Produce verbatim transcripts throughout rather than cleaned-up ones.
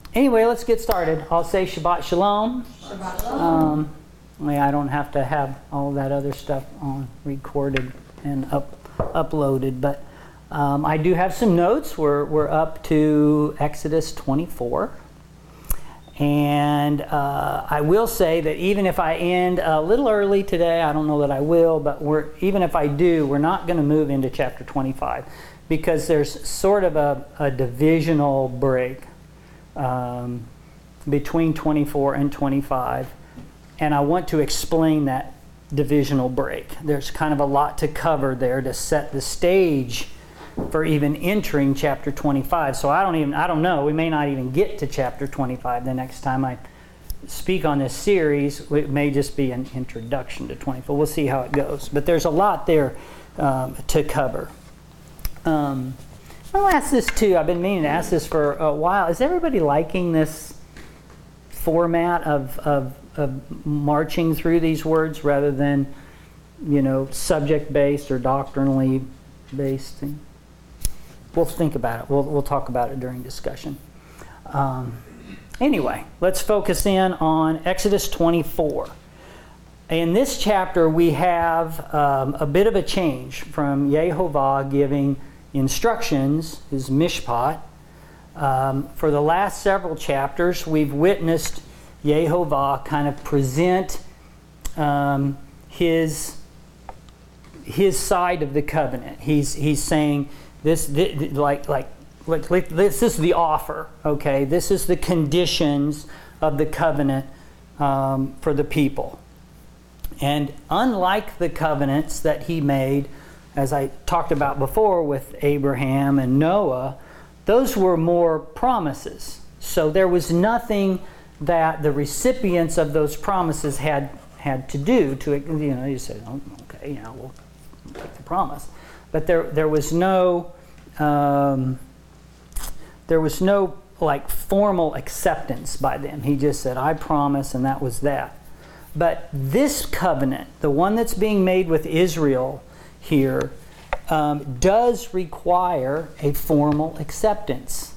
anyway, let's get started. I'll say Shabbat Shalom. Shabbat Shalom. Um, I don't have to have all that other stuff on recorded and up uploaded, but um, I do have some notes. We're we're up to Exodus twenty-four, and uh, I will say that even if I end a little early today, I don't know that I will, but we're even if I do, we're not going to move into chapter twenty-five because there's sort of a, a divisional break um, between twenty-four and twenty-five. And I want to explain that divisional break. There's kind of a lot to cover there to set the stage for even entering chapter twenty-five. So I don't even, I don't know, we may not even get to chapter twenty-five the next time I speak on this series. It may just be an introduction to twenty-four. We'll see how it goes. But there's a lot there um, to cover. Um, I'll ask this too. I've been meaning to ask this for a while. Is everybody liking this format of, of of marching through these words rather than, you know, subject-based or doctrinally based thing? We'll think about it. We'll, we'll talk about it during discussion. Um, anyway, let's focus in on Exodus twenty-four. In this chapter, we have um, a bit of a change from Yehovah giving instructions, his mishpat. Um, for the last several chapters, we've witnessed Yehovah kind of present um, his his side of the covenant. He's he's saying this, this like, like like like this is the offer. Okay, this is the conditions of the covenant um, for the people. And unlike the covenants that he made, as I talked about before with Abraham and Noah, those were more promises. So there was nothing that the recipients of those promises had had to do to, you know, you say, oh, okay, you know, we'll take the promise, but there there was no um, there was no like formal acceptance by them. He just said, I promise, and that was that. But this covenant, the one that's being made with Israel here, um, does require a formal acceptance.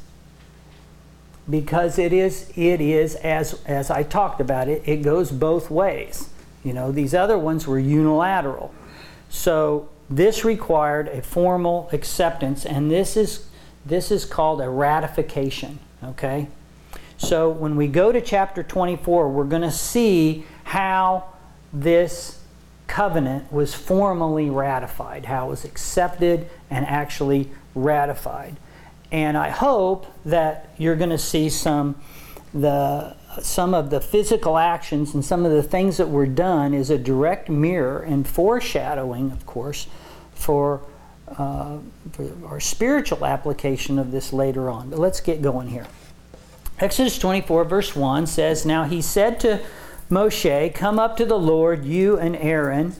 Because it is, it is as as I talked about it, it goes both ways. You know, these other ones were unilateral. So this required a formal acceptance, and this is this is called a ratification. Okay? So when we go to chapter twenty-four, we're going to see how this covenant was formally ratified, how it was accepted and actually ratified. And I hope that you're going to see some the some of the physical actions and some of the things that were done is a direct mirror and foreshadowing, of course, for, uh, for our spiritual application of this later on. But let's get going here. Exodus twenty-four, verse one says, Now he said to Moshe, Come up to the Lord, you and Aaron,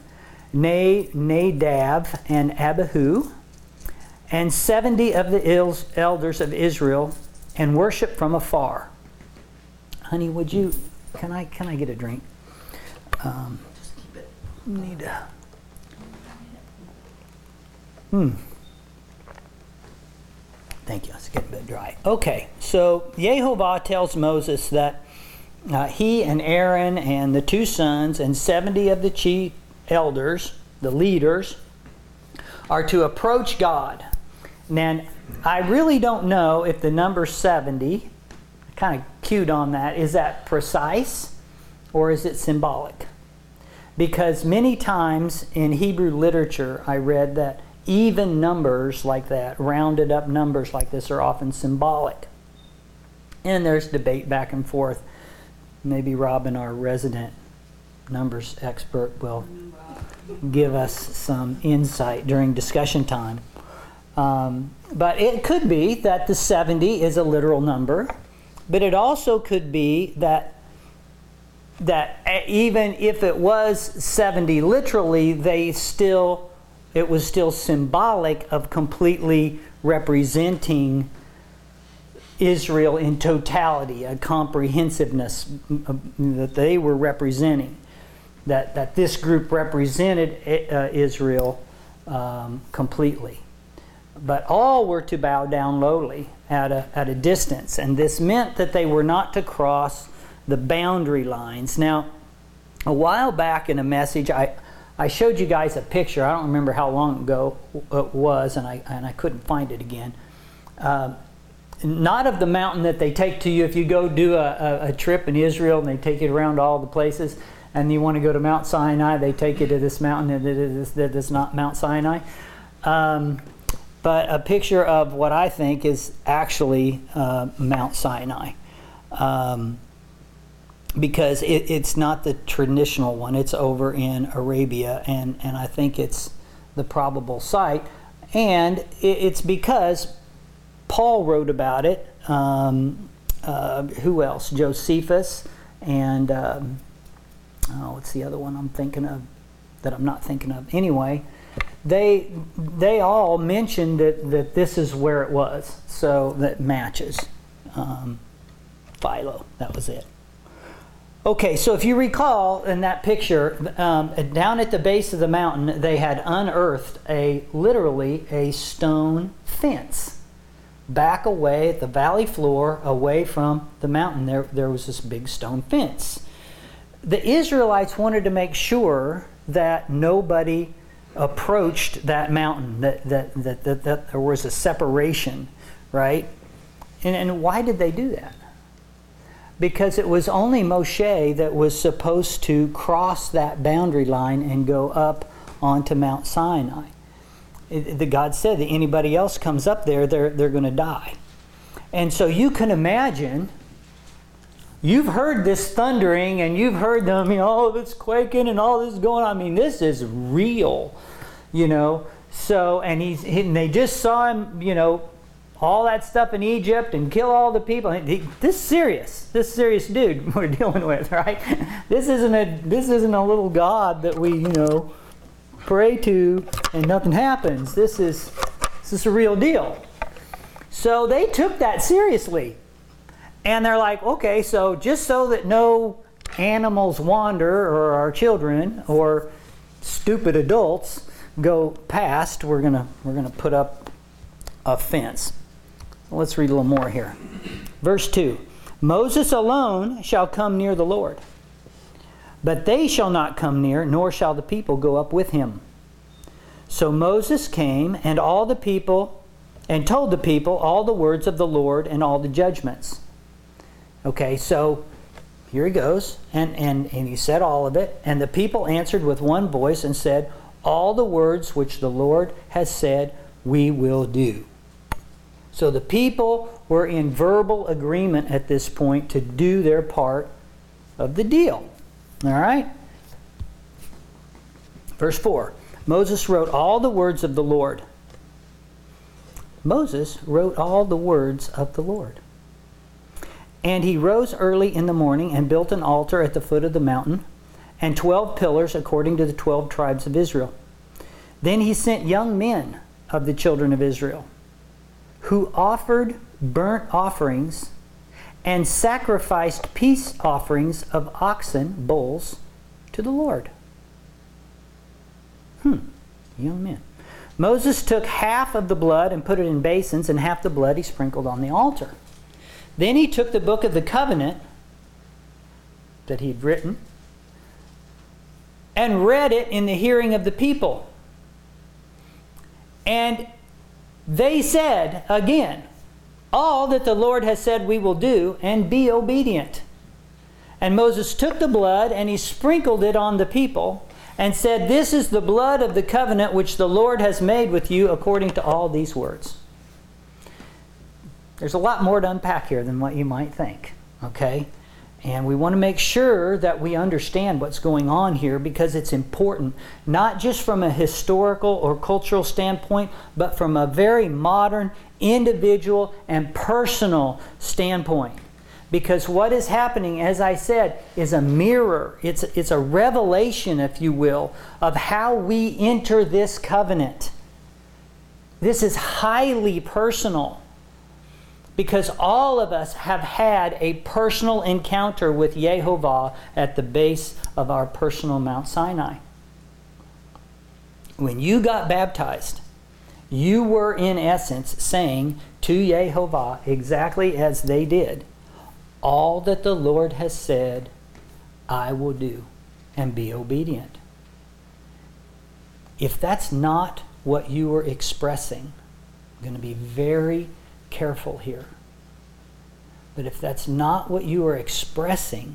Nadab and Abihu, and seventy of the elders of Israel, and worship from afar. Honey, would you, can I can I get a drink? Um, Just keep it. Need a, hmm. Thank you, it's getting a bit dry. Okay, so Yehovah tells Moses that uh, he and Aaron and the two sons and seventy of the chief elders, the leaders, are to approach God. Now, I really don't know if the number seventy, I kind of cued on that, is that precise or is it symbolic? Because many times in Hebrew literature I read that even numbers like that, rounded up numbers like this, are often symbolic. And there's debate back and forth. Maybe Robin, our resident numbers expert, will give us some insight during discussion time. Um, but it could be that the seventy is a literal number, but it also could be that that even if it was seventy literally, they still it was still symbolic of completely representing Israel in totality, a comprehensiveness that they were representing, that that this group represented uh, Israel um, completely. but all were to bow down lowly at a, at a distance. And this meant that they were not to cross the boundary lines. Now, a while back in a message, I, I showed you guys a picture. I don't remember how long ago it was, and I, and I couldn't find it again. Uh, not of the mountain that they take to you if you go do a, a, a trip in Israel and they take you around all the places, and you want to go to Mount Sinai, they take you to this mountain that is, that is not Mount Sinai. Um, but a picture of what I think is actually uh, Mount Sinai. Um, because it, it's not the traditional one. It's over in Arabia, and, and I think it's the probable site. And it, it's because Paul wrote about it. Um, uh, who else? Josephus and... Um, Oh, what's the other one I'm thinking of that I'm not thinking of? Anyway, they they all mentioned that, that this is where it was. So that matches. Um, Philo, that was it. Okay, so if you recall in that picture, um, down at the base of the mountain, they had unearthed a literally a stone fence. Back away at the valley floor, away from the mountain, there, there was this big stone fence. The Israelites wanted to make sure that nobody approached that mountain, that, that, that, that, that there was a separation, right? And, and why did they do that? Because it was only Moshe that was supposed to cross that boundary line and go up onto Mount Sinai. It, the God said that anybody else comes up there, they're, they're going to die. And so you can imagine... You've heard this thundering, and you've heard them, you know, all of it's quaking and all this is going on. I mean, this is real, you know. So, and he's, he, and they just saw him, you know, all that stuff in Egypt and kill all the people. He, this is serious. This is serious dude we're dealing with, right? This isn't a this isn't a little God that we, you know, pray to and nothing happens. This is this is a real deal. So they took that seriously. And they're like, okay, so just so that no animals wander, or our children, or stupid adults go past, we're gonna we're gonna put up a fence. Let's read a little more here. Verse two: Moses alone shall come near the Lord, but they shall not come near, nor shall the people go up with him. So Moses came, and all the people, and told the people all the words of the Lord and all the judgments. Okay, so here he goes, and, and, and he said all of it, and the people answered with one voice and said, all the words which the Lord has said, we will do. So the people were in verbal agreement at this point to do their part of the deal. All right? Verse four, Moses wrote all the words of the Lord. Moses wrote all the words of the Lord. And he rose early in the morning and built an altar at the foot of the mountain, and twelve pillars according to the twelve tribes of Israel. Then he sent young men of the children of Israel, who offered burnt offerings and sacrificed peace offerings of oxen, bulls, to the Lord. Hmm, young men. Moses took half of the blood and put it in basins, and half the blood he sprinkled on the altar. Then he took the book of the covenant that he'd written and read it in the hearing of the people. And they said again, all that the Lord has said we will do, and be obedient. And Moses took the blood and he sprinkled it on the people and said, this is the blood of the covenant which the Lord has made with you according to all these words. There's a lot more to unpack here than what you might think, okay? And we want to make sure that we understand what's going on here, because it's important, not just from a historical or cultural standpoint, but from a very modern, individual, and personal standpoint. Because what is happening, as I said, is a mirror. It's, it's a revelation, if you will, of how we enter this covenant. This is highly personal. Because all of us have had a personal encounter with Yehovah at the base of our personal Mount Sinai. When you got baptized, You were in essence saying to Yehovah exactly as they did, all that the Lord has said, I will do, and be obedient. If that's not what you were expressing, I'm going to be very careful here. But if that's not what you are expressing,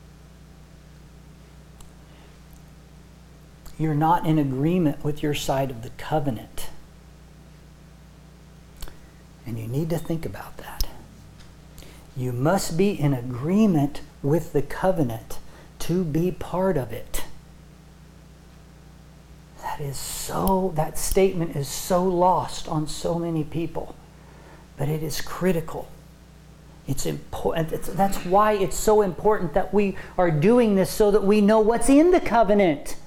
you're not in agreement with your side of the covenant. And you need to think about that. You must be in agreement with the covenant to be part of it. That is so, that statement is so lost on so many people. But it is critical. It's important. It's, that's why it's so important that we are doing this, so that we know what's in the covenant.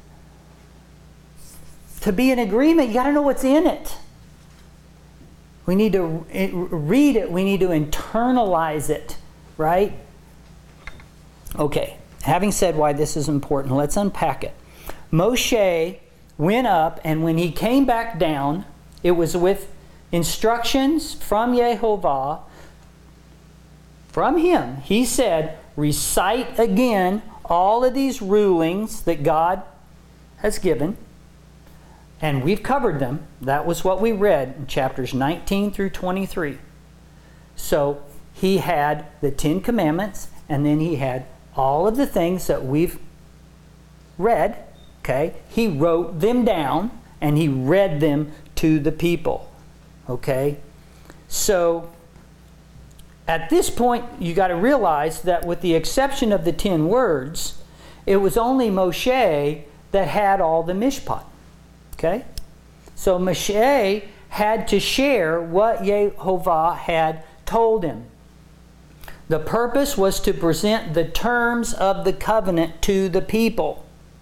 To be in agreement, you got to know what's in it. We need to read it. We need to internalize it, right? Okay, having said why this is important, let's unpack it. Moshe went up, and when he came back down, it was with instructions from Yehovah. From him, he said, recite again all of these rulings that God has given. And we've covered them. That was what we read in chapters nineteen through twenty-three. So he had the Ten Commandments, and then he had all of the things that we've read. Okay? He wrote them down, and he read them to the people. Okay? So at this point, you got to realize that with the exception of the ten words, it was only Moshe that had all the mishpat. Okay? So Moshe had to share what Yehovah had told him. The purpose was to present the terms of the covenant to the people.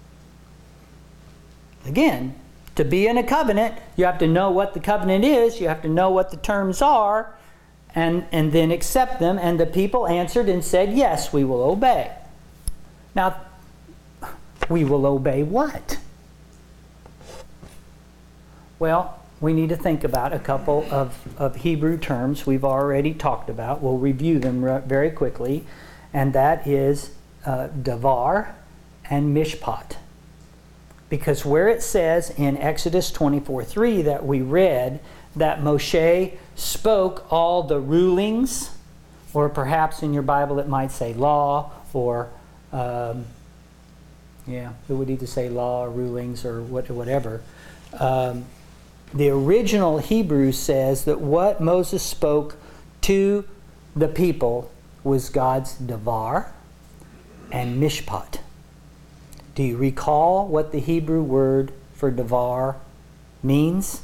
Again, to be in a covenant, you have to know what the covenant is, you have to know what the terms are, and, and then accept them. And the people answered and said, yes, we will obey. Now, we will obey what? Well, we need to think about a couple of, of Hebrew terms we've already talked about. We'll review them very quickly. And that is uh, davar and mishpat. Because where it says in Exodus twenty-four three that we read that Moshe spoke all the rulings, or perhaps in your Bible it might say law, or um, yeah, it would either say law or rulings or what, whatever. Um, The original Hebrew says that what Moses spoke to the people was God's davar and mishpat. Do you recall what the Hebrew word for davar means?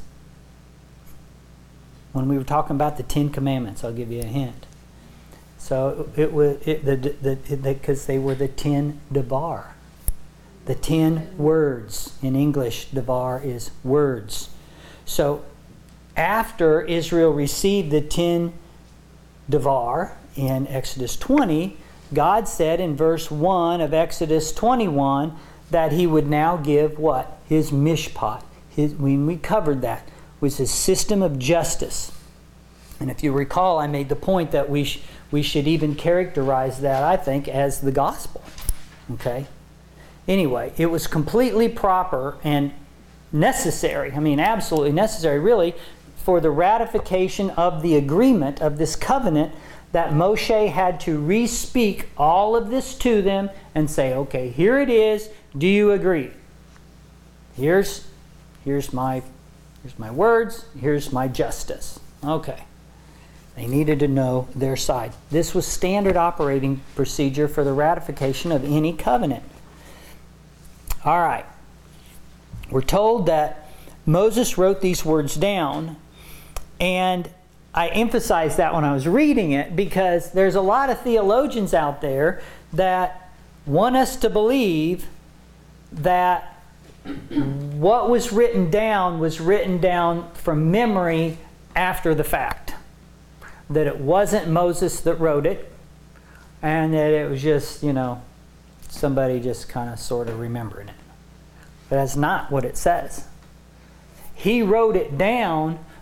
When we were talking about the Ten Commandments, I'll give you a hint. So it was it, the the because the, they were the ten davar, the ten words. In English, davar is words. So after Israel received the ten davar in Exodus twenty, God said in verse one of Exodus twenty-one that he would now give what? His mishpat. His, when we covered that, was his system of justice. And if you recall, I made the point that we, sh we should even characterize that, I think, as the gospel. Okay? Anyway, it was completely proper and necessary, I mean absolutely necessary really, for the ratification of the agreement of this covenant, that Moshe had to re-speak all of this to them and say, okay, here it is, do you agree? Here's, here's, my, here's my words, here's my justice. Okay. They needed to know their side. This was standard operating procedure for the ratification of any covenant. All right. We're told that Moses wrote these words down, and I emphasized that when I was reading it because there's a lot of theologians out there that want us to believe that what was written down was written down from memory after the fact. That it wasn't Moses that wrote it, and that it was just, you know, somebody just kind of sort of remembering it. But that's not what it says. He wrote it down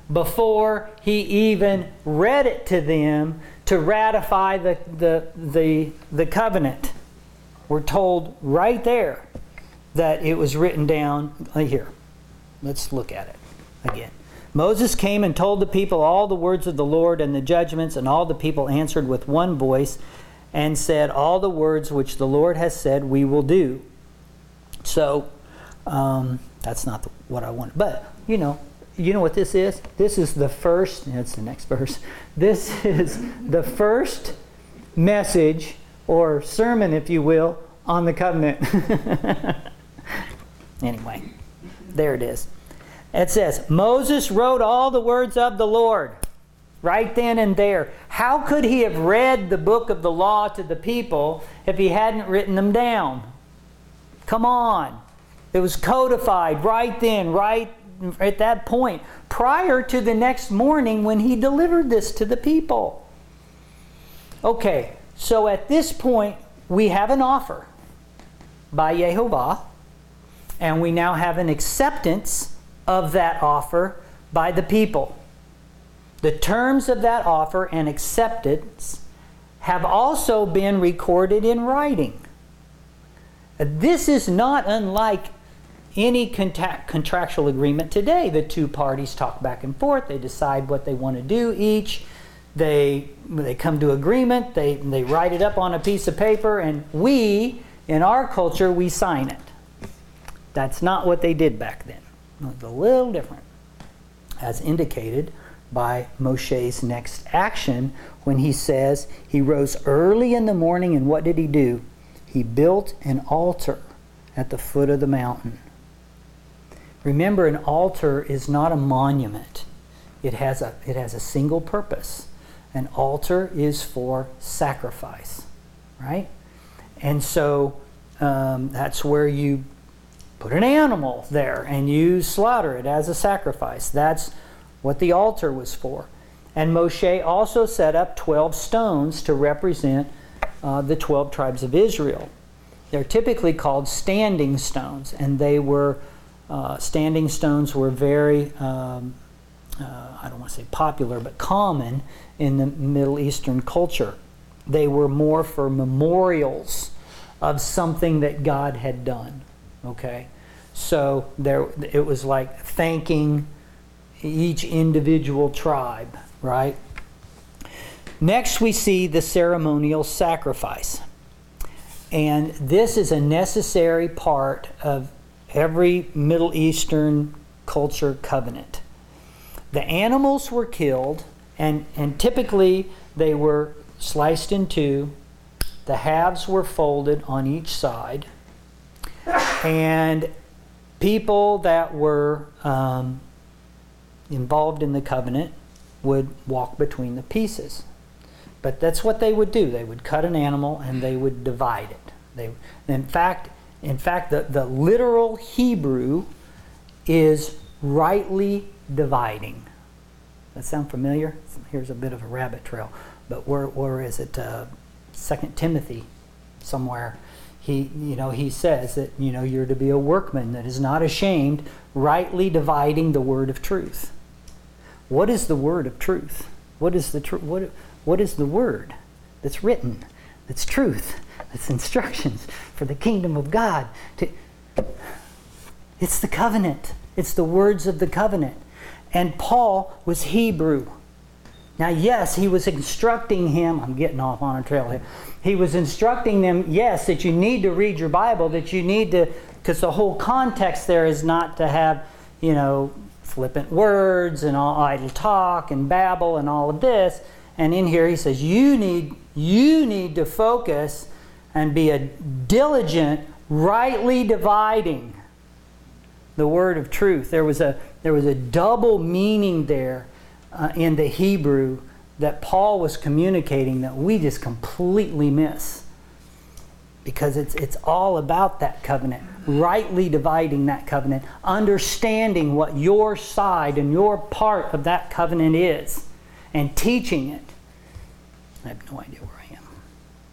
before he even read it to them to ratify the, the, the, the covenant. We're told right there that it was written down here. Let's look at it again. Moses came and told the people all the words of the Lord and the judgments, and all the people answered with one voice and said, all the words which the Lord has said we will do. So, um, that's not the, what I want. But, you know, you know what this is? This is the first, that's the next verse. This is the first message or sermon, if you will, on the covenant. Anyway, there it is. It says, Moses wrote all the words of the Lord right then and there. How could he have read the book of the law to the people if he hadn't written them down? Come on. It was codified right then, right at that point, prior to the next morning when he delivered this to the people. Okay, so at this point, we have an offer by Yehovah, and we now have an acceptance of that offer by the people. The terms of that offer and acceptance have also been recorded in writing. This is not unlike any contact, contractual agreement today. The two parties talk back and forth. They decide what they want to do each. They, they come to agreement. They, they write it up on a piece of paper, and we, in our culture, we sign it. That's not what they did back then. It's a little different, as indicated by Moshe's next action when he says he rose early in the morning, and what did he do? He built an altar at the foot of the mountain. Remember, an altar is not a monument. It has a, it has a single purpose. An altar is for sacrifice, right? And so um, that's where you put an animal there and you slaughter it as a sacrifice. That's what the altar was for. And Moshe also set up twelve stones to represent uh, the twelve tribes of Israel. They're typically called standing stones, and they were uh, standing stones were very um, uh, I don't want to say popular, but common in the Middle Eastern culture. They were more for memorials of something that God had done. Okay, so there it was like thanking each individual tribe, right? Next, we see the ceremonial sacrifice. And this is a necessary part of every Middle Eastern culture covenant. The animals were killed, and, and typically they were sliced in two. The halves were folded on each side. And people that were um, involved in the covenant would walk between the pieces. But that's what they would do. They would cut an animal and they would divide it. They, in fact, in fact, the, the literal Hebrew is rightly dividing. That sound familiar? Here's a bit of a rabbit trail. But where, where is it? Uh, Second Timothy, somewhere. He, you know, he says that, you know, you're to be a workman that is not ashamed, rightly dividing the word of truth. What is the word of truth? What is the truth? What? What is the word that's written, that's truth, that's instructions for the kingdom of God? To, it's the covenant. It's the words of the covenant. And Paul was Hebrew. Now, yes, he was instructing him. I'm getting off on a trail here. He was instructing them, yes, that you need to read your Bible, that you need to, because the whole context there is not to have, you know, flippant words and all idle talk and babble and all of this. And in here he says, you need, you need to focus and be a diligent, rightly dividing the word of truth. There was a, there was a double meaning there uh, in the Hebrew that Paul was communicating that we just completely miss. Because it's, it's all about that covenant, rightly dividing that covenant, understanding what your side and your part of that covenant is, and teaching it. I have no idea where I am.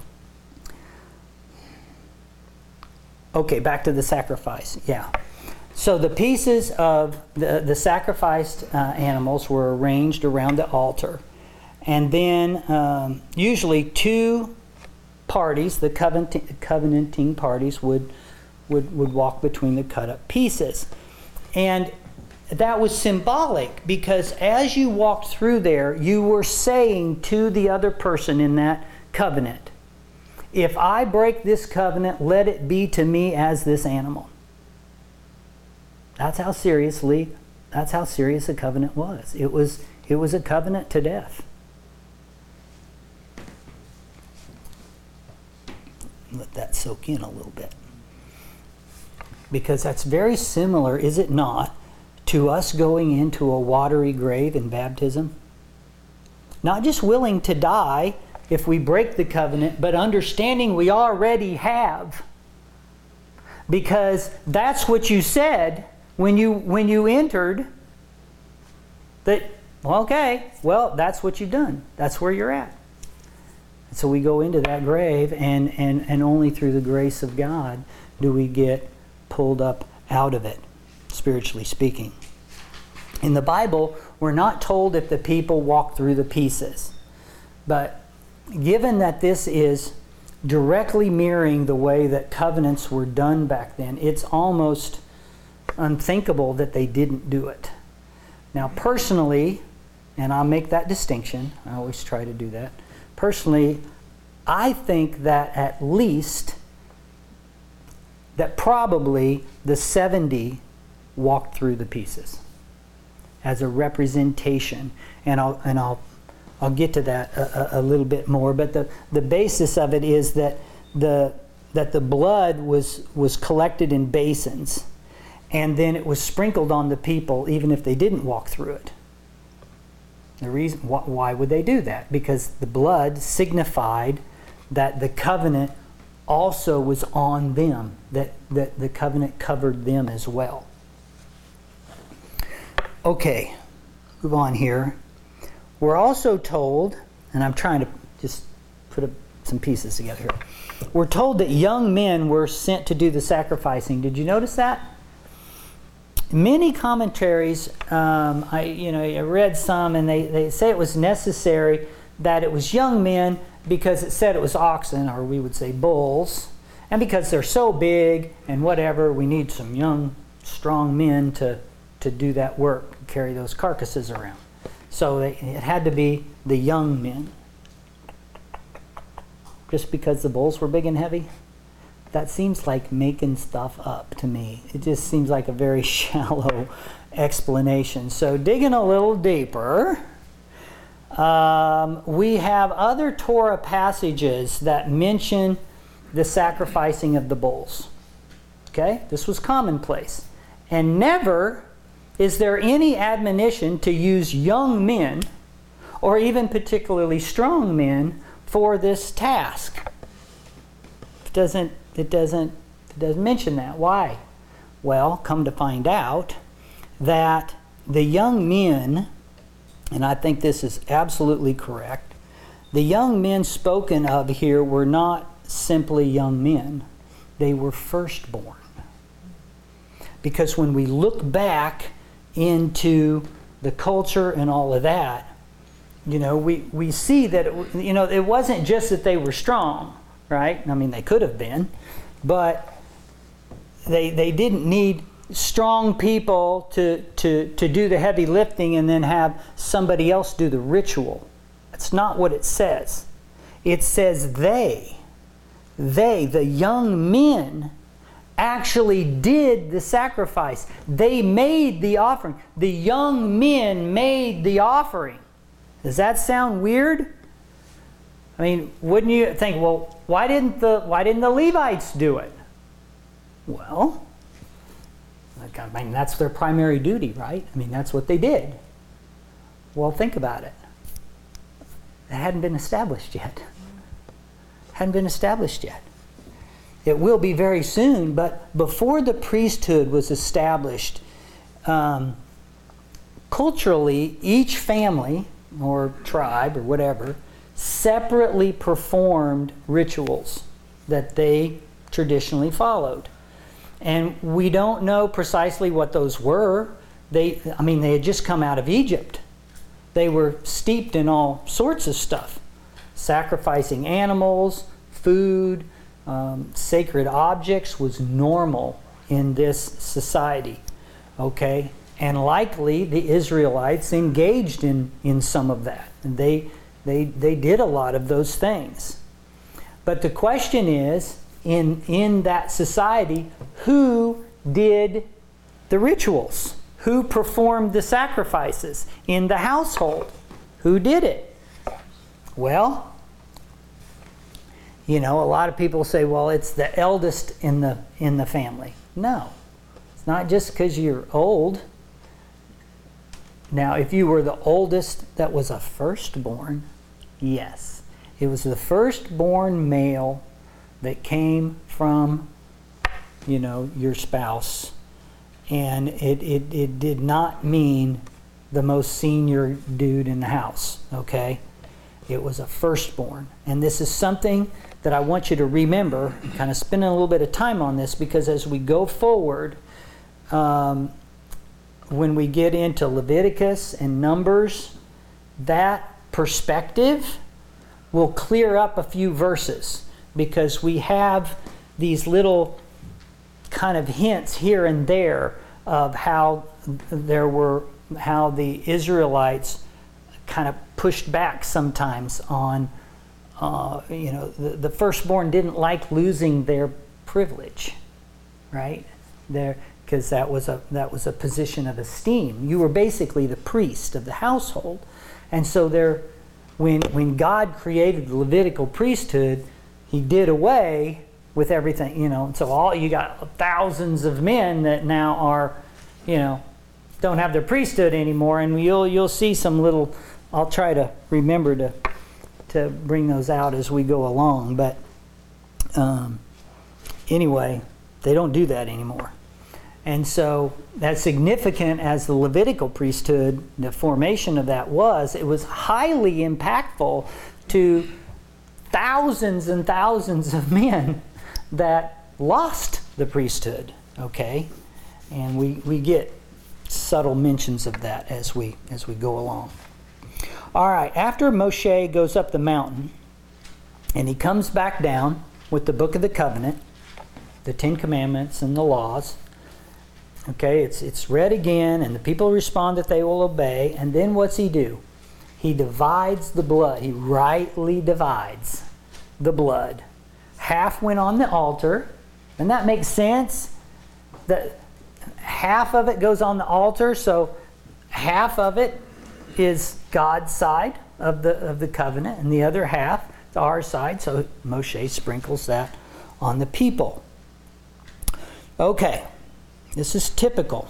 Okay, back to the sacrifice. Yeah. So the pieces of the, the sacrificed uh, animals were arranged around the altar. And then um, usually two parties, the covenant, covenanting parties, would, would, would walk between the cut up pieces. And that was symbolic, because as you walked through there, you were saying to the other person in that covenant, if I break this covenant, let it be to me as this animal. That's how seriously, that's how serious a covenant was. It was, it was a covenant to death. Let that soak in a little bit. Because that's very similar, is it not, to us going into a watery grave in baptism? Not just willing to die if we break the covenant, but understanding we already have. Because that's what you said when you when you entered, that, well, okay, well, that's what you've done. That's where you're at. So we go into that grave, and, and, and only through the grace of God do we get pulled up out of it, spiritually speaking. In the Bible, we're not told if the people walked through the pieces. But given that this is directly mirroring the way that covenants were done back then, it's almost unthinkable that they didn't do it. Now, personally, and I'll make that distinction, I always try to do that. Personally, I think that at least, that probably the seventy walked through the pieces as a representation. And I'll, and I'll, I'll get to that a, a, a little bit more. But the, the basis of it is that the, that the blood was, was collected in basins, and then it was sprinkled on the people even if they didn't walk through it. The reason, why would they do that? Because the blood signified that the covenant also was on them, that, that the covenant covered them as well. Okay, move on here. We're also told, and I'm trying to just put a, some pieces together here. We're told that young men were sent to do the sacrificing. Did you notice that? Many commentaries, um, I you know I read some, and they, they say it was necessary that it was young men because it said it was oxen, or we would say bulls, and because they're so big and whatever, we need some young, strong men to, to do that work, carry those carcasses around. So they, it had to be the young men. Just because the bulls were big and heavy? That seems like making stuff up to me. It just seems like a very shallow explanation. So digging a little deeper, um, we have other Torah passages that mention the sacrificing of the bulls. Okay? This was commonplace. And never is there any admonition to use young men, or even particularly strong men, for this task. It doesn't It doesn't, it doesn't mention that. Why? Well, come to find out that the young men, and I think this is absolutely correct, the young men spoken of here were not simply young men. They were firstborn. Because when we look back into the culture and all of that, you know, we, we see that, it, you know, it wasn't just that they were strong, right? I mean, they could have been, but they they didn't need strong people to, to, to do the heavy lifting and then have somebody else do the ritual. That's not what it says. It says they, they, the young men, actually did the sacrifice. They made the offering. The young men made the offering. Does that sound weird? I mean, wouldn't you think, well, why didn't the why didn't the Levites do it? Well, I mean, that's their primary duty, right? I mean, that's what they did. Well, think about it. It hadn't been established yet. Hadn't been established yet. It will be very soon, but before the priesthood was established, um, culturally, each family or tribe or whatever separately performed rituals that they traditionally followed. And we don't know precisely what those were. They, I mean, they had just come out of Egypt. They were steeped in all sorts of stuff. Sacrificing animals, food, um, sacred objects was normal in this society. Okay? And likely the Israelites engaged in, in some of that. And they, they, they did a lot of those things. But the question is, in, in that society, who did the rituals? Who performed the sacrifices in the household? Who did it? Well, you know, a lot of people say, well, it's the eldest in the in the family. No. It's not just because you're old. Now, if you were the oldest that was a firstborn, yes. It was the firstborn male that came from, you know, your spouse. And it, it, it did not mean the most senior dude in the house, okay? It was a firstborn. And this is something that I want you to remember, kind of spending a little bit of time on this, because as we go forward, um, when we get into Leviticus and Numbers, that perspective will clear up a few verses, because we have these little kind of hints here and there of how there were, how the Israelites kind of pushed back sometimes on, uh, you know, the, the firstborn didn't like losing their privilege, right? There, because that was a that was a position of esteem. You were basically the priest of the household, and so there, when when God created the Levitical priesthood, He did away with everything, you know. And so all you got thousands of men that now are, you know, don't have their priesthood anymore, and you'll you'll see some little. I'll try to remember to to bring those out as we go along, but um, anyway, they don't do that anymore. And so that's significant as the Levitical priesthood, the formation of that was, it was highly impactful to thousands and thousands of men that lost the priesthood, okay? And we, we get subtle mentions of that as we as we go along. All right, after Moshe goes up the mountain and he comes back down with the Book of the Covenant, the Ten Commandments and the laws, okay, it's it's read again and the people respond that they will obey, and then what's he do? He divides the blood. He rightly divides the blood. Half went on the altar, and that makes sense. That half of it goes on the altar, so half of it is God's side of the of the covenant, and the other half is our side. So Moshe sprinkles that on the people. Okay, this is typical.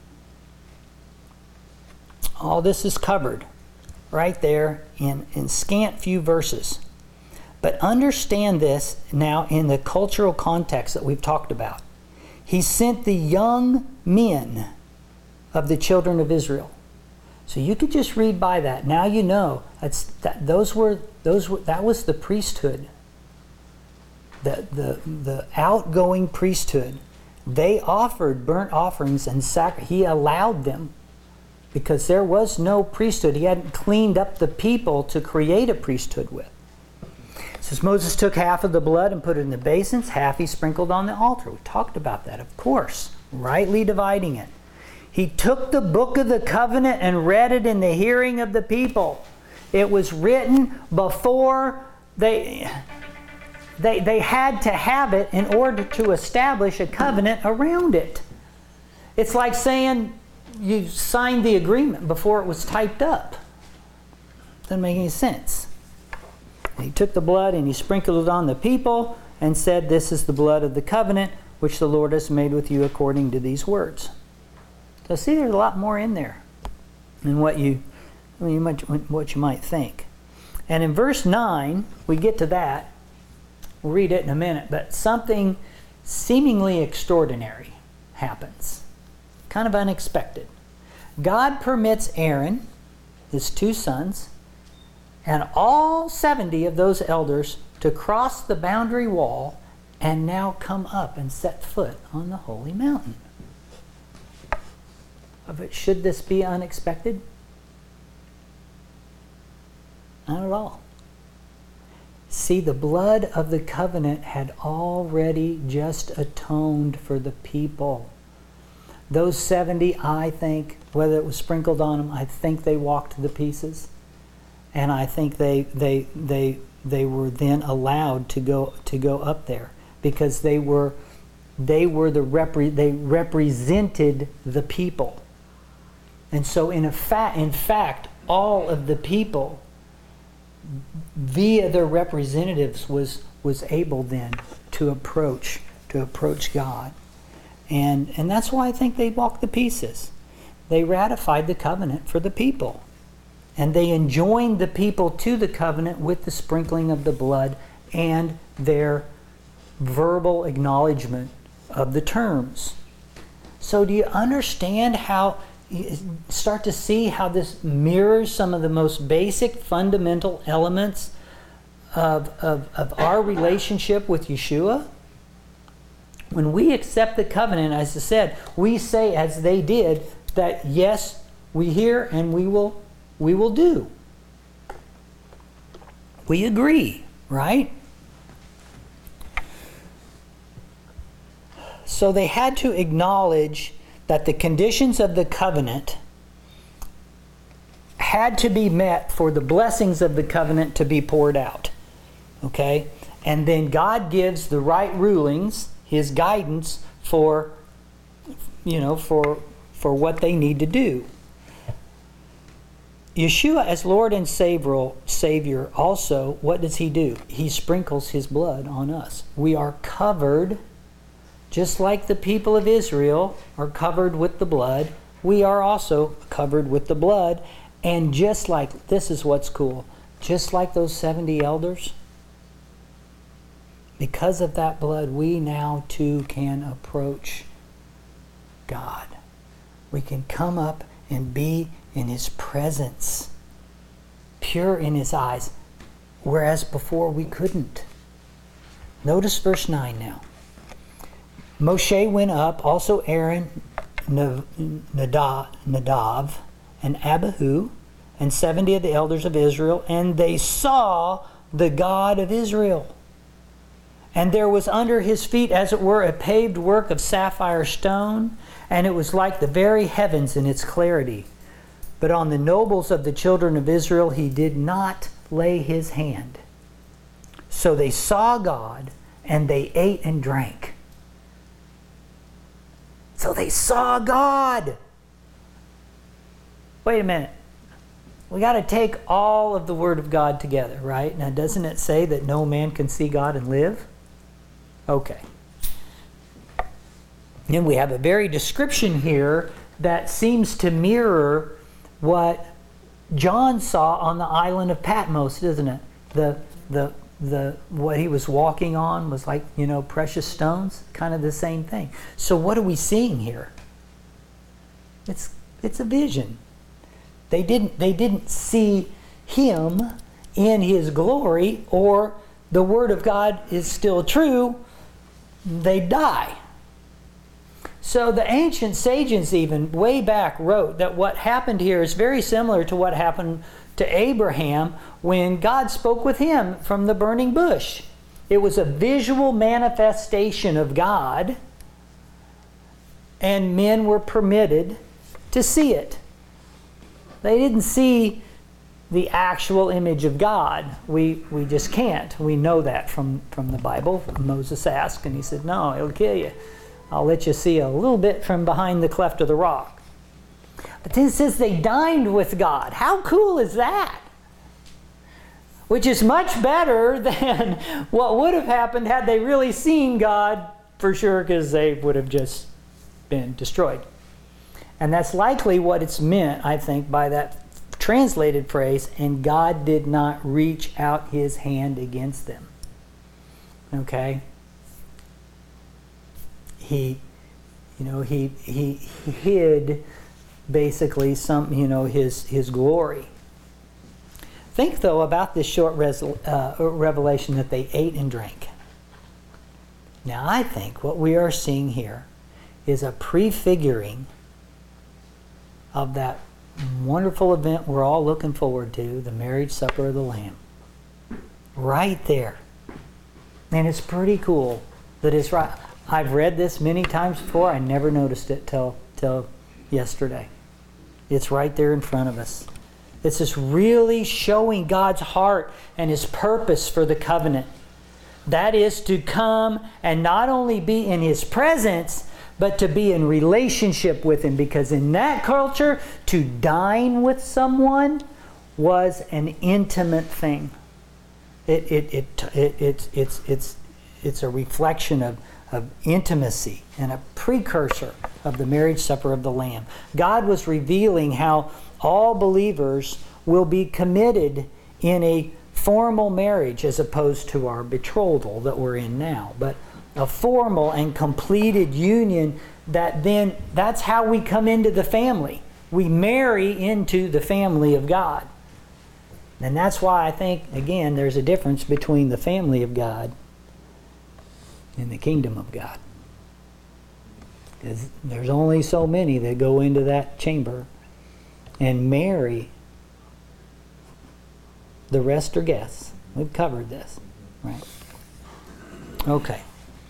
All this is covered right there in, in scant few verses. But understand this now in the cultural context that we've talked about. He sent the young men of the children of Israel. So you could just read by that. Now you know that's that those were those were that was the priesthood. The the the outgoing priesthood. They offered burnt offerings and sac he allowed them, because there was no priesthood. He hadn't cleaned up the people to create a priesthood with. It says Moses took half of the blood and put it in the basins, half he sprinkled on the altar. We talked about that, of course, rightly dividing it. He took the book of the covenant and read it in the hearing of the people. It was written before they, they, they had to have it in order to establish a covenant around it. It's like saying you signed the agreement before it was typed up. Doesn't make any sense. He took the blood and he sprinkled it on the people and said, "This is the blood of the covenant which the Lord has made with you according to these words." So see, there's a lot more in there than what you, I mean, what you might think. And in verse nine, we get to that. We'll read it in a minute, but something seemingly extraordinary happens. Kind of unexpected. God permits Aaron, his two sons, and all seventy of those elders to cross the boundary wall and now come up and set foot on the holy mountain. But should this be unexpected? Not at all. See, the blood of the covenant had already just atoned for the people. Those seventy, I think, whether it was sprinkled on them, I think they walked the pieces. And I think they they they they were then allowed to go to go up there because they were they were the repre- they represented the people. And so in a fa- in fact, all of the people via their representatives was was able then to approach to approach God. And and that's why I think they walked the pieces. They ratified the covenant for the people. And they enjoined the people to the covenant with the sprinkling of the blood and their verbal acknowledgement of the terms. So do you understand how, you start to see how this mirrors some of the most basic fundamental elements of, of, of our relationship with Yeshua? When we accept the covenant, as I said, we say, as they did, that yes, we hear and we will we will do. We agree, right? So they had to acknowledge that the conditions of the covenant had to be met for the blessings of the covenant to be poured out. Okay? And then God gives the right rulings, His guidance for, you know, for, for what they need to do. Yeshua, as Lord and Savior, Savior, also, what does He do? He sprinkles His blood on us. We are covered, just like the people of Israel are covered with the blood. We are also covered with the blood. And just like, this is what's cool, just like those seventy elders, because of that blood, we now too can approach God. We can come up and be in His presence, pure in His eyes, whereas before we couldn't. Notice verse nine now. Moshe went up, also Aaron, Nadav, Nadav and Abihu, and seventy of the elders of Israel, and they saw the God of Israel. And there was under His feet, as it were, a paved work of sapphire stone, and it was like the very heavens in its clarity. But on the nobles of the children of Israel He did not lay His hand. So they saw God, and they ate and drank. So they saw God. Wait a minute. We got to take all of the Word of God together, right? Now, doesn't it say that no man can see God and live? Okay. Then we have a very description here that seems to mirror what John saw on the island of Patmos, doesn't it? The the the what he was walking on was like, you know, precious stones, kind of the same thing. So what are we seeing here? It's it's a vision. They didn't they didn't see Him in His glory, or the Word of God is still true. They die. So the ancient sages even way back wrote that what happened here is very similar to what happened to Abraham when God spoke with him from the burning bush. It was a visual manifestation of God, and men were permitted to see it. They didn't see the actual image of God. We we just can't. We know that from, from the Bible. Moses asked, and he said, no, it'll kill you. I'll let you see a little bit from behind the cleft of the rock. But then it says they dined with God. How cool is that? Which is much better than what would have happened had they really seen God, for sure, because they would have just been destroyed. And that's likely what it's meant, I think, by that translated phrase, and God did not reach out His hand against them. Okay? He, you know, he he hid basically some, you know, his his glory. Think though about this short res- uh, revelation that they ate and drank. Now I think what we are seeing here is a prefiguring of that wonderful event we're all looking forward to, the marriage supper of the Lamb. Right there. And it's pretty cool that it's right. I've read this many times before. I never noticed it till, till yesterday. It's right there in front of us. It's just really showing God's heart and His purpose for the covenant. That is to come and not only be in His presence, but to be in relationship with Him. Because in that culture, to dine with someone was an intimate thing. It, it, it, it, it, it's, it's, it's a reflection of, of intimacy and a precursor of the marriage supper of the Lamb. God was revealing how all believers will be committed in a formal marriage as opposed to our betrothal that we're in now. But a formal and completed union that then, that's how we come into the family. We marry into the family of God. And that's why I think, again, there's a difference between the family of God and the kingdom of God. Because there's only so many that go into that chamber and marry. The rest are guests. We've covered this, right? Okay.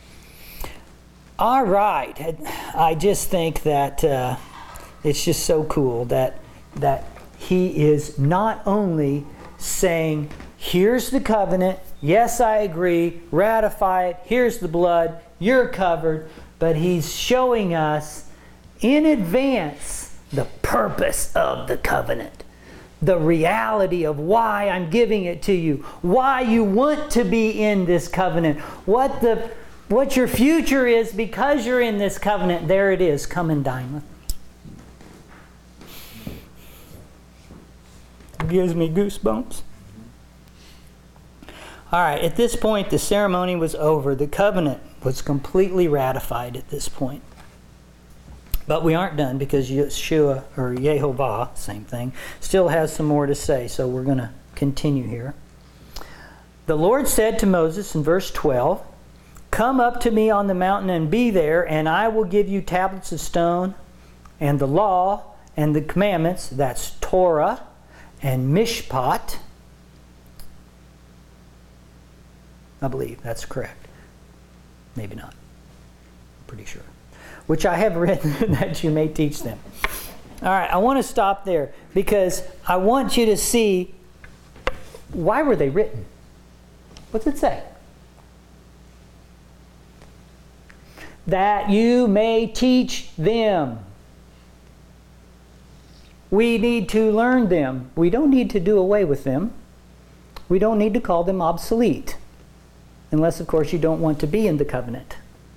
All right. I just think that uh, it's just so cool that that He is not only saying, here's the covenant, yes, I agree, ratify it, here's the blood, you're covered, but He's showing us in advance the purpose of the covenant, the reality of why I'm giving it to you, why you want to be in this covenant, what the what your future is because you're in this covenant. There it is. Come and dine with me. It gives me goosebumps. All right, at this point, the ceremony was over. The covenant was completely ratified at this point. But we aren't done because Yeshua, or Yehovah, same thing, still has some more to say. So we're going to continue here. The Lord said to Moses in verse twelve, "Come up to me on the mountain and be there, and I will give you tablets of stone and the law and the commandments." That's Torah and Mishpat. I believe that's correct. Maybe not. I'm pretty sure. Which I have written that you may teach them. All right, I want to stop there because I want you to see, why were they written? What's it say? That you may teach them. We need to learn them. We don't need to do away with them. We don't need to call them obsolete. Unless, of course, you don't want to be in the covenant.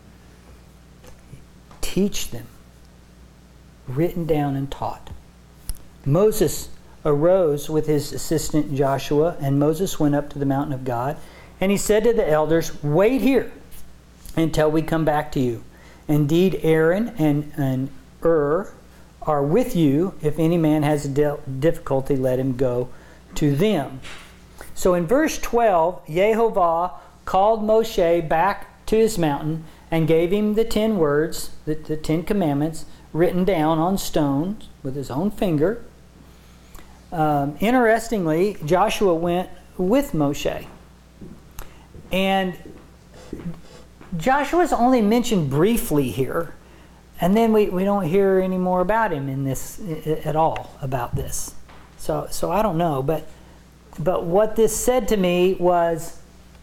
Teach them. Written down and taught. Moses arose with his assistant Joshua, and Moses went up to the mountain of God. And he said to the elders, "Wait here until we come back to you. Indeed, Aaron and, and Ur are with you. If any man has a difficulty, let him go to them." So in verse twelve, Yehovah called Moshe back to his mountain and gave him the ten words, the, the ten commandments, written down on stones with his own finger. Um, interestingly, Joshua went with Moshe. And Joshua's only mentioned briefly here. And then we, we don't hear any more about him in this at all, about this. So so I don't know. But but what this said to me was,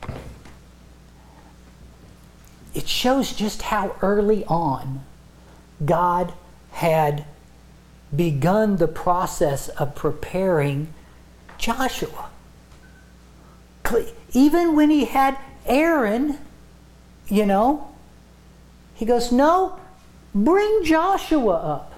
it shows just how early on God had begun the process of preparing Joshua. Even when he had Aaron, you know, he goes, "No, bring Joshua up."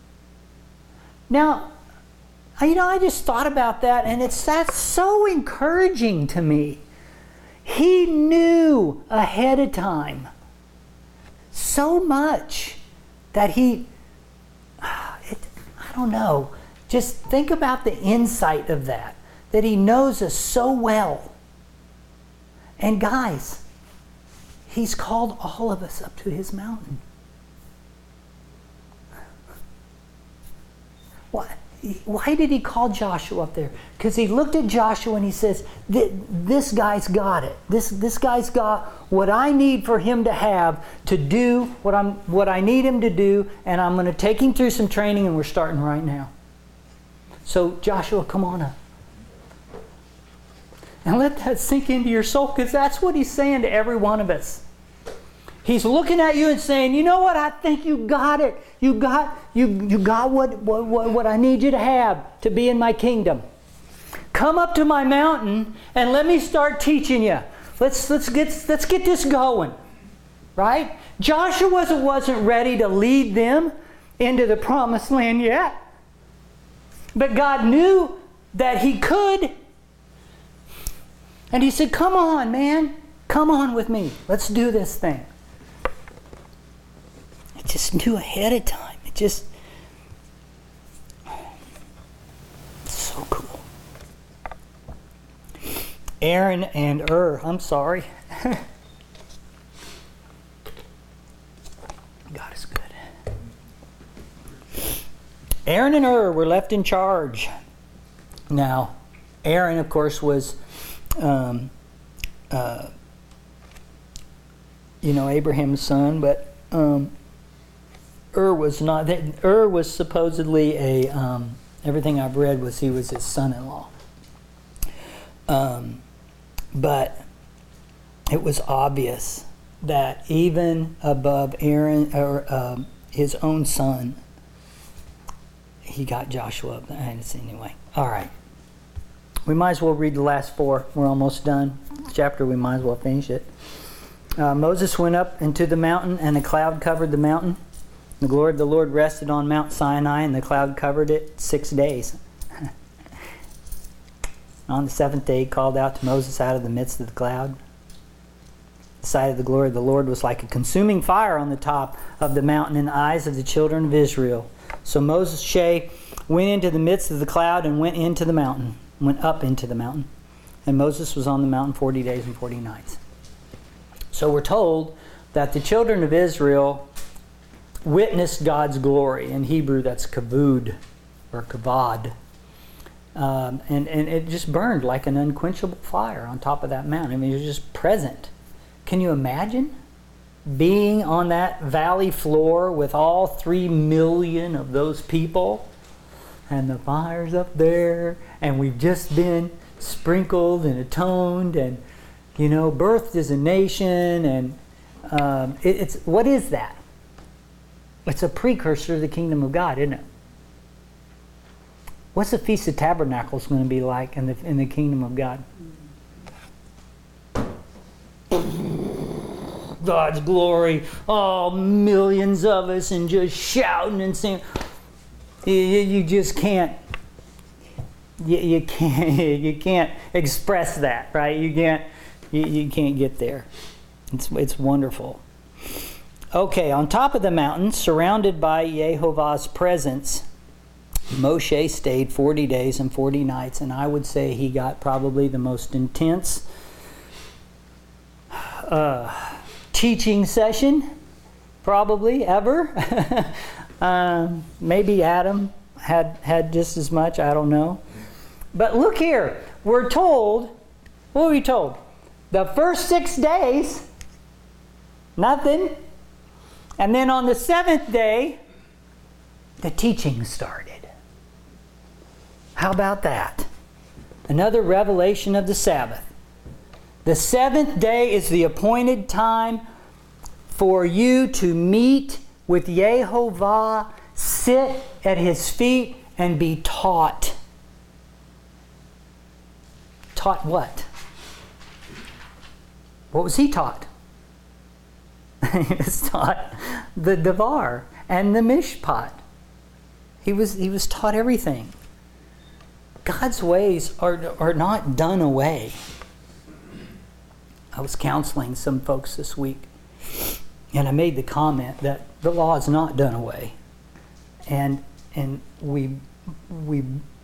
Now, you know, I just thought about that, and it's that's so encouraging to me. He knew ahead of time so much that he, it, I don't know, just think about the insight of that, that he knows us so well. And guys, He's called all of us up to His mountain. Why, why did He call Joshua up there? Because He looked at Joshua and He says, this guy's got it. This, this guy's got what I need for him to have to do what, I'm, what I need him to do, and I'm going to take him through some training, and we're starting right now. So Joshua, come on up. And let that sink into your soul, because that's what He's saying to every one of us. He's looking at you and saying, you know what, I think you got it. You got, you, you got what, what, what I need you to have to be in my kingdom. Come up to my mountain and let me start teaching you. Let's, let's, get, let's get this going. Right? Joshua wasn't, wasn't ready to lead them into the promised land yet. But God knew that He could. And He said, come on, man. Come on with me. Let's do this thing. It just knew ahead of time. It just... It's so cool. Aaron and Ur. I'm sorry. God is good. Aaron and Ur were left in charge. Now, Aaron, of course, was... Um, uh, you know, Abraham's son, but um, Ur was not. Ur was supposedly a. Um, everything I've read was he was his son-in-law. Um, but it was obvious that even above Aaron or uh, his own son, he got Joshua up there. Anyway, all right. We might as well read the last four. We're almost done. Chapter, we might as well finish it. Uh, Moses went up into the mountain, and a cloud covered the mountain. The glory of the Lord rested on Mount Sinai, and the cloud covered it six days. On the seventh day, He called out to Moses out of the midst of the cloud. The sight of the glory of the Lord was like a consuming fire on the top of the mountain in the eyes of the children of Israel. So Moses Shea went into the midst of the cloud and went into the mountain. Went up into the mountain. And Moses was on the mountain forty days and forty nights. So we're told that the children of Israel witnessed God's glory. In Hebrew, that's kavod or kavod. Um, and, and it just burned like an unquenchable fire on top of that mountain. I mean, it was just present. Can you imagine being on that valley floor with all three million of those people? And the fire's up there, and we've just been sprinkled and atoned, and you know, birthed as a nation, and um, it, it's what is that? It's a precursor to the kingdom of God, isn't it? What's the Feast of Tabernacles going to be like in the in the kingdom of God? God's glory, all millions of us, and just shouting and singing. You, you just can't. You, you can't. You can't express that, right? You can't. You, you can't get there. It's it's wonderful. Okay, on top of the mountain, surrounded by Yehovah's presence, Moshe stayed forty days and forty nights, and I would say he got probably the most intense uh, teaching session, probably ever. Um, maybe Adam had had just as much. I don't know. But look here. We're told, what were we told? The first six days, nothing. And then on the seventh day, the teaching started. How about that? Another revelation of the Sabbath. The seventh day is the appointed time for you to meet with Yehovah, sit at His feet, and be taught. Taught what? What was He taught? He was taught the Devar and the Mishpat. He was, he was taught everything. God's ways are, are not done away. I was counseling some folks this week, and I made the comment that the law is not done away. And and we we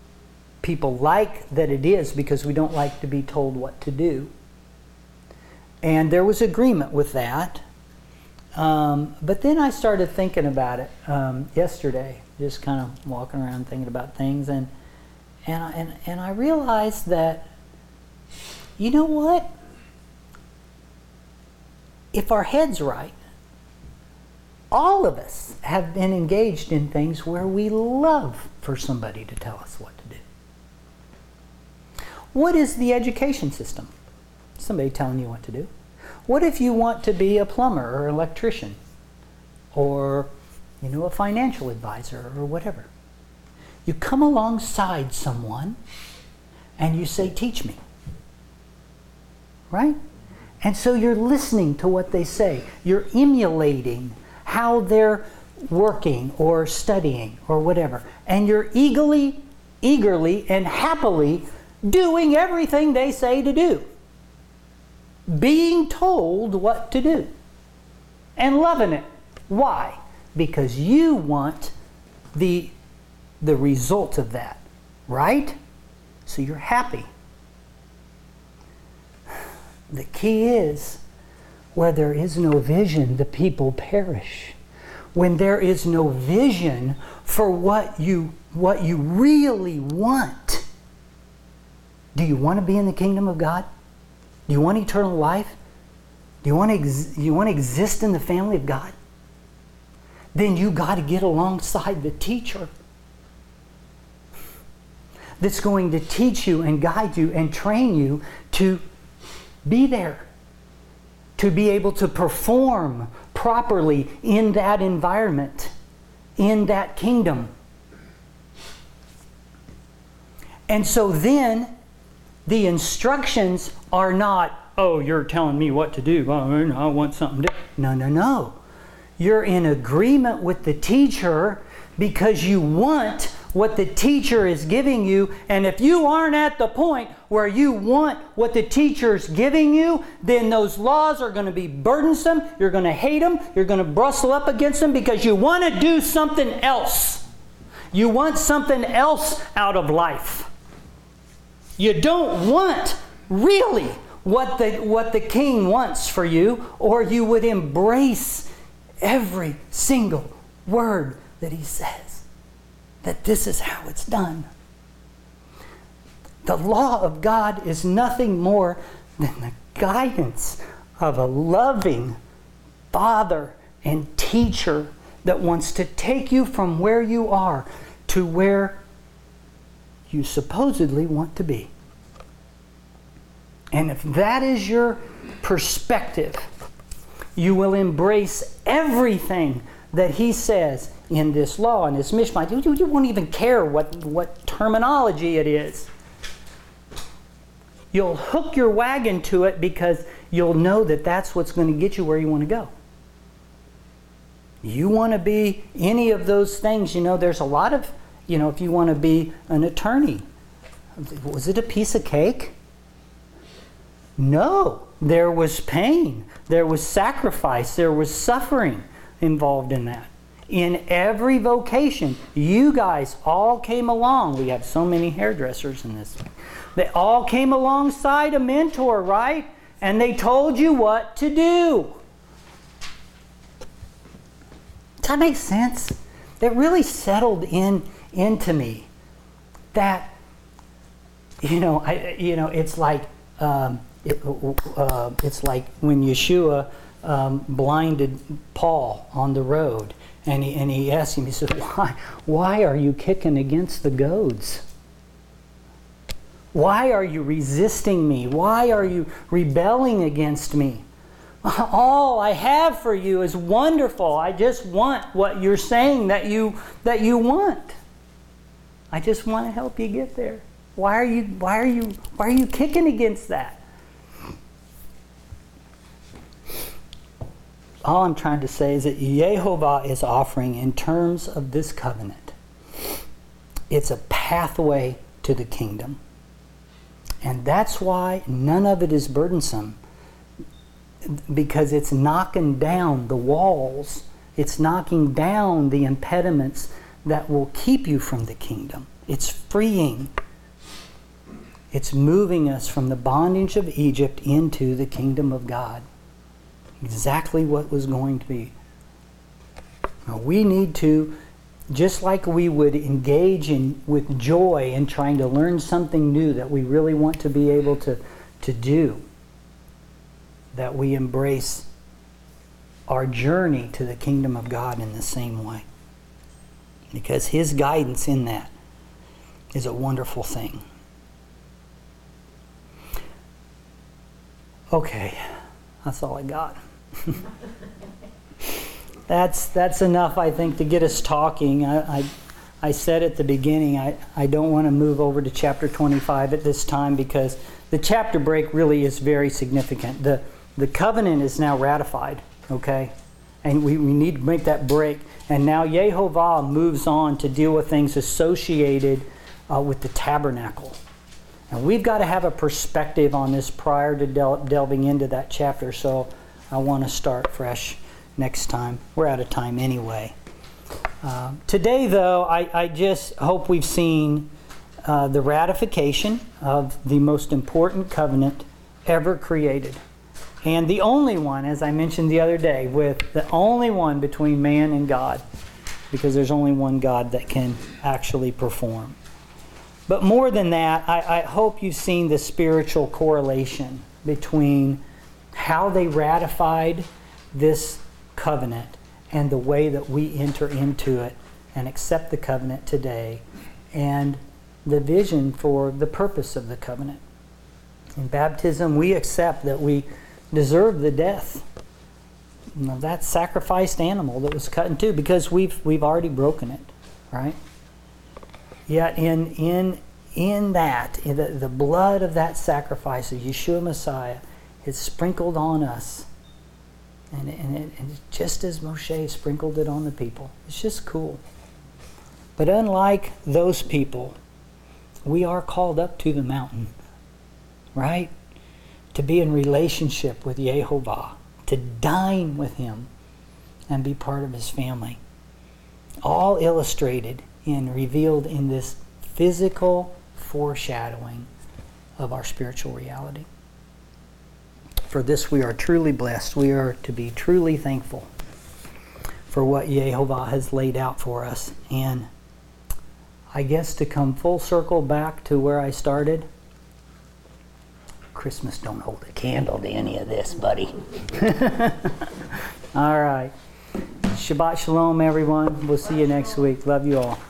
people like that it is because we don't like to be told what to do. And there was agreement with that. Um, but then I started thinking about it um, yesterday, just kind of walking around thinking about things, and and I, and and I realized that, you know what? If our head's right, all of us have been engaged in things where we love for somebody to tell us what to do. What is the education system? Somebody telling you what to do. What if you want to be a plumber or electrician or, you know, a financial advisor or whatever? You come alongside someone and you say, teach me. Right? And so you're listening to what they say. You're emulating how they're working or studying or whatever. And you're eagerly, eagerly and happily doing everything they say to do. Being told what to do. And loving it. Why? Because you want the, the result of that. Right? So you're happy. The key is, where there is no vision, the people perish. When there is no vision for what you, what you really want. Do you want to be in the kingdom of God? Do you want eternal life? Do you want to, ex- you want to exist in the family of God? Then you got to get alongside the teacher that's going to teach you and guide you and train you to be there, to be able to perform properly in that environment, in that kingdom. And so then the instructions are not, oh, you're telling me what to do. Oh, I want something to do. No, no, no. You're in agreement with the teacher because you want what the teacher is giving you. And if you aren't at the point where you want what the teacher's giving you, then those laws are going to be burdensome. You're going to hate them. You're going to bristle up against them because you want to do something else. You want something else out of life. You don't want really what the, what the king wants for you, or you would embrace every single word that he says. That this is how it's done. The law of God is nothing more than the guidance of a loving Father and teacher that wants to take you from where you are to where you supposedly want to be. And if that is your perspective, you will embrace everything that he says in this law, in this mishmah. You, you won't even care what, what terminology it is. You'll hook your wagon to it because you'll know that that's what's going to get you where you want to go. You want to be any of those things, you know, there's a lot of, you know, if you want to be an attorney, was it a piece of cake? No. There was pain. There was sacrifice. There was suffering involved in that. In every vocation, you guys all came along. We have so many hairdressers in this. They all came alongside a mentor, right? And they told you what to do. Does that make sense? It really settled in into me that, you know, I, you know, it's like um, it, uh, it's like when Yeshua um, blinded Paul on the road. And he, and he asked him, he said, why, why are you kicking against the goads? Why are you resisting me? Why are you rebelling against me? All I have for you is wonderful. I just want what you're saying that you, that you want. I just want to help you get there. Why are you, why are you, why are you kicking against that? All I'm trying to say is that Yehovah is offering in terms of this covenant. It's a pathway to the kingdom. And that's why none of it is burdensome. Because it's knocking down the walls. It's knocking down the impediments that will keep you from the kingdom. It's freeing. It's moving us from the bondage of Egypt into the kingdom of God. Exactly what was going to be. Now, we need to, just like we would engage in with joy in trying to learn something new that we really want to be able to, to do, that we embrace our journey to the kingdom of God in the same way. Because His guidance in that is a wonderful thing. Okay, that's all I got. that's that's enough, I think, to get us talking. I, I, I said at the beginning, I, I don't want to move over to chapter twenty-five at this time because the chapter break really is very significant. The, the covenant is now ratified, okay? And we, we need to make that break. And now Yehovah moves on to deal with things associated uh, with the tabernacle. And we've got to have a perspective on this prior to del- delving into that chapter. So I want to start fresh next time. We're out of time anyway. Uh, today, though, I, I just hope we've seen uh, the ratification of the most important covenant ever created. And the only one, as I mentioned the other day, with the only one between man and God, because there's only one God that can actually perform. But more than that, I, I hope you've seen the spiritual correlation between how they ratified this covenant and the way that we enter into it and accept the covenant today, and the vision for the purpose of the covenant. In baptism, we accept that we deserve the death of that sacrificed animal that was cut in two because we've we've already broken it, right? Yet in in in that, in the, the blood of that sacrifice of Yeshua Messiah is sprinkled on us. And, and, it, and just as Moshe sprinkled it on the people. It's just cool. But unlike those people, we are called up to the mountain, right? To be in relationship with Yehovah, to dine with Him and be part of His family. All illustrated and revealed in this physical foreshadowing of our spiritual reality. For this we are truly blessed. We are to be truly thankful for what Yehovah has laid out for us. And I guess to come full circle back to where I started, Christmas don't hold a candle to any of this, buddy. All right. Shabbat Shalom, everyone. We'll see you next week. Love you all.